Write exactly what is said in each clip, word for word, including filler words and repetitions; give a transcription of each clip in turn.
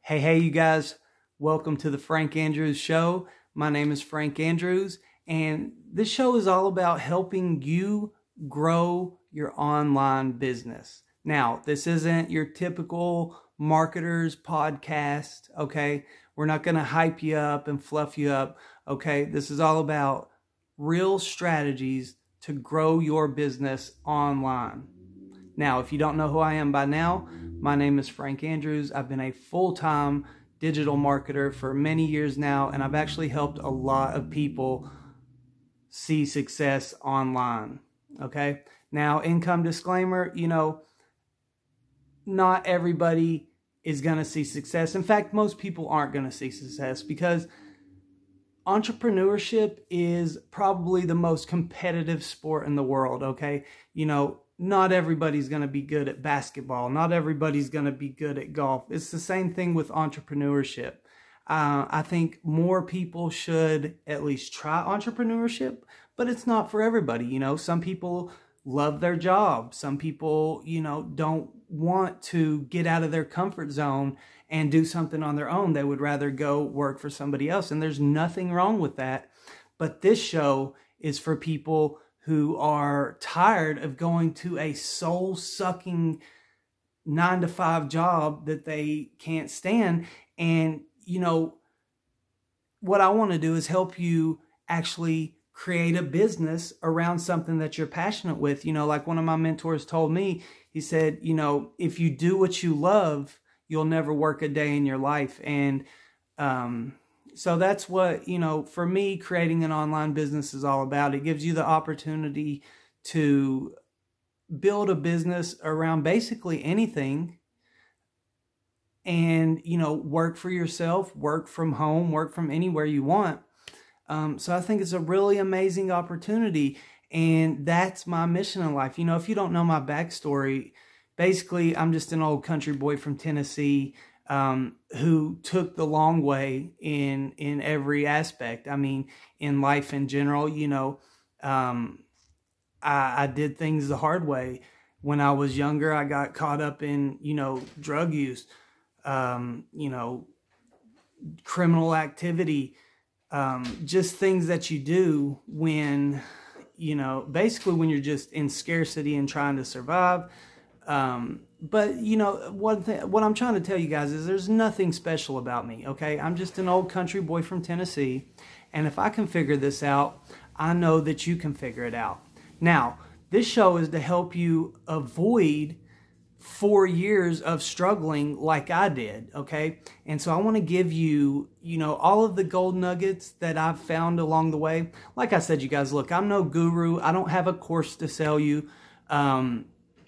Hey, hey, you guys. Welcome to the Frank Andrews Show. My name is Frank Andrews, and this show is all about helping you grow your online business. Now, this isn't your typical marketer's podcast, okay? We're not going to hype you up and fluff you up, okay? This is all about real strategies to grow your business online. Now, if you don't know who I am by now, my name is Frank Andrews. I've been a full-time digital marketer for many years now, and I've actually helped a lot of people see success online, okay? Now, income disclaimer, you know, not everybody is going to see success. In fact, most people aren't going to see success because entrepreneurship is probably the most competitive sport in the world, okay? You know, not everybody's going to be good at basketball. Not everybody's going to be good at golf. It's the same thing with entrepreneurship. Uh, I think more people should at least try entrepreneurship, but it's not for everybody. You know, some people love their job. Some people, you know, don't want to get out of their comfort zone and do something on their own. They would rather go work for somebody else. And there's nothing wrong with that. But this show is for people who are tired of going to a soul-sucking nine to five job that they can't stand. And, you know, what I want to do is help you actually create a business around something that you're passionate with. You know, like one of my mentors told me, he said, you know, if you do what you love, you'll never work a day in your life. And, um, So that's what, you know, for me, creating an online business is all about. It gives you the opportunity to build a business around basically anything and, you know, work for yourself, work from home, work from anywhere you want. Um, so I think it's a really amazing opportunity, and that's my mission in life. You know, if you don't know my backstory, basically I'm just an old country boy from Tennessee, Um, who took the long way in in every aspect. I mean, in life in general, you know, um, I, I did things the hard way. When I was younger, I got caught up in, you know, drug use, um, you know, criminal activity, um, just things that you do when, you know, basically when you're just in scarcity and trying to survive. Um, but you know, one thing, what I'm trying to tell you guys is there's nothing special about me, okay? I'm just an old country boy from Tennessee, and if I can figure this out, I know that you can figure it out. Now, this show is to help you avoid four years of struggling like I did, okay? And so I want to give you, you know, all of the gold nuggets that I've found along the way. Like I said, you guys, look, I'm no guru. I don't have a course to sell you. Um,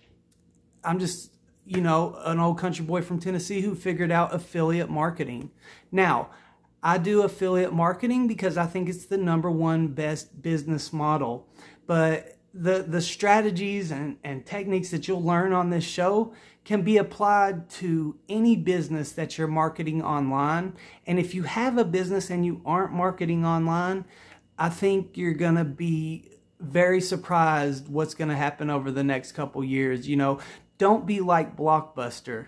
I'm just, you know, an old country boy from Tennessee who figured out affiliate marketing. Now, I do affiliate marketing because I think it's the number one best business model. But the, the strategies and, and techniques that you'll learn on this show can be applied to any business that you're marketing online. And if you have a business and you aren't marketing online, I think you're going to be very surprised what's going to happen over the next couple years. You know, don't be like Blockbuster,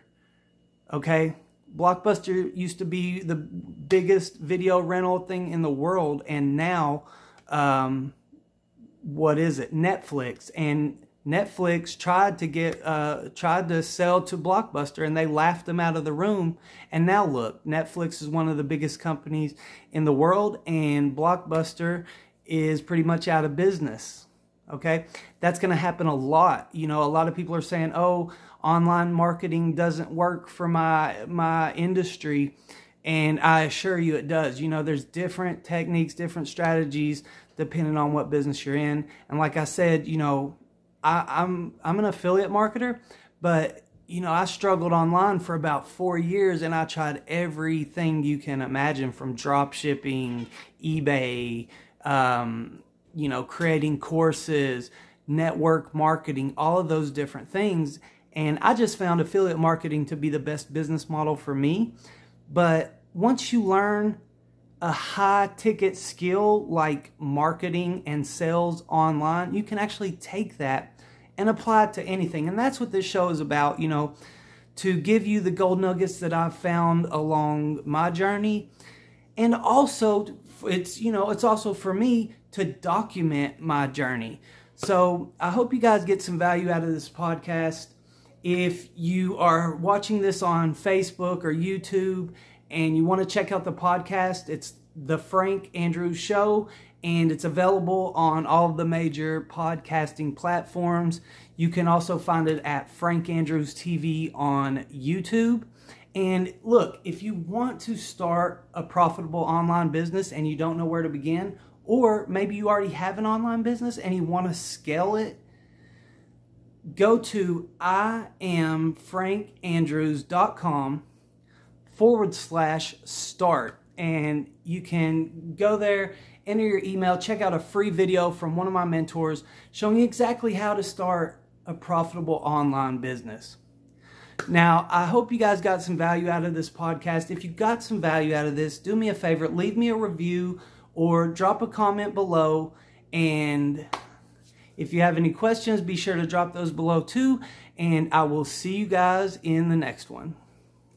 okay? Blockbuster used to be the biggest video rental thing in the world, and now, um, what is it? Netflix. And Netflix tried to get, uh, tried to sell to Blockbuster, and they laughed them out of the room. And now look, Netflix is one of the biggest companies in the world, and Blockbuster is pretty much out of business. Okay, that's going to happen a lot. You know, a lot of people are saying, oh, online marketing doesn't work for my my industry. And I assure you it does. You know, there's different techniques, different strategies, depending on what business you're in. And like I said, you know, I, I'm I'm an affiliate marketer, but, you know, I struggled online for about four years, and I tried everything you can imagine, from drop shipping, eBay, um, you know, creating courses, network marketing, all of those different things. And I just found affiliate marketing to be the best business model for me. But once you learn a high ticket skill like marketing and sales online, you can actually take that and apply it to anything. And that's what this show is about, you know, to give you the gold nuggets that I've found along my journey. And also, it's, you know, it's also for me to document my journey. So I hope you guys get some value out of this podcast. If you are watching this on Facebook or YouTube and you want to check out the podcast, it's The Frank Andrews Show, and it's available on all of the major podcasting platforms. You can also find it at Frank Andrews T V on YouTube. And look, if you want to start a profitable online business and you don't know where to begin, or maybe you already have an online business and you want to scale it, go to iamfrankandrews.com forward slash start. And you can go there, enter your email, check out a free video from one of my mentors showing you exactly how to start a profitable online business. Now, I hope you guys got some value out of this podcast. If you got some value out of this, do me a favor, leave me a review or drop a comment below. And if you have any questions, be sure to drop those below too. And I will see you guys in the next one.